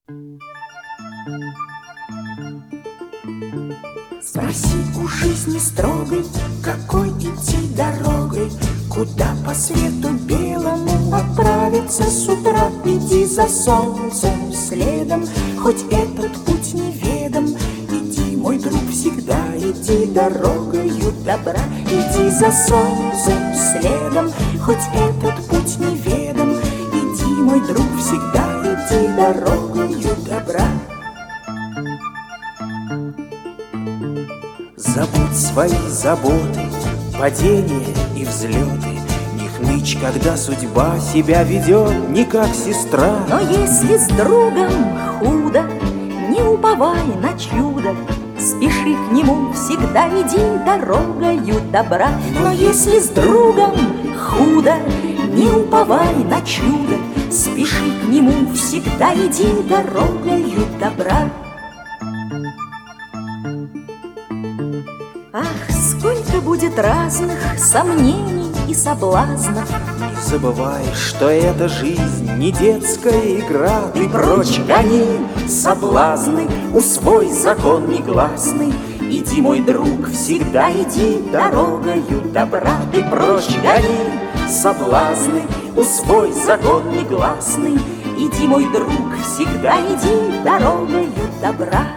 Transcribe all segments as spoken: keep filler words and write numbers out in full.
Спроси у жизни строгой, какой идти дорогой, куда по свету белому отправиться с утра. Иди за солнцем следом, хоть этот путь неведом. Иди, мой друг, всегда иди дорогою добра. Иди за солнцем следом, хоть этот путь неведом. Иди, мой друг, всегда иди дорогою добра. Забудь свои заботы, падения и взлеты. Не хнычь, когда судьба себя ведет не как сестра. Но если с другом худо, не уповай на чудо. Спеши к нему, всегда иди дорогою добра. Но если с другом худо, не уповай на чудо. Спеши к нему, всегда иди дорогою добра. Ах, сколько будет разных сомнений и соблазнов. Не забывай, что эта жизнь не детская игра. Ты прочь гони соблазны, усвой закон негласный. Иди, мой друг, всегда иди дорогою добра. Ты прочь гони соблазны, усвой закон негласный. Иди, мой друг, всегда иди дорогою добра.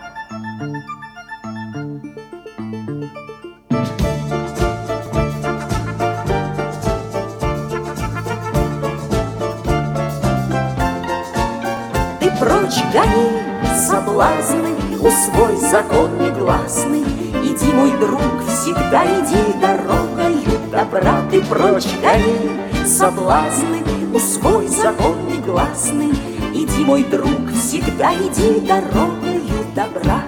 Прочь гони соблазны, усвой закон негласный. Иди, мой друг, всегда иди дорогою добра. Ты прочь гони соблазны, усвой закон негласный. Иди, мой друг, всегда иди дорогою добра.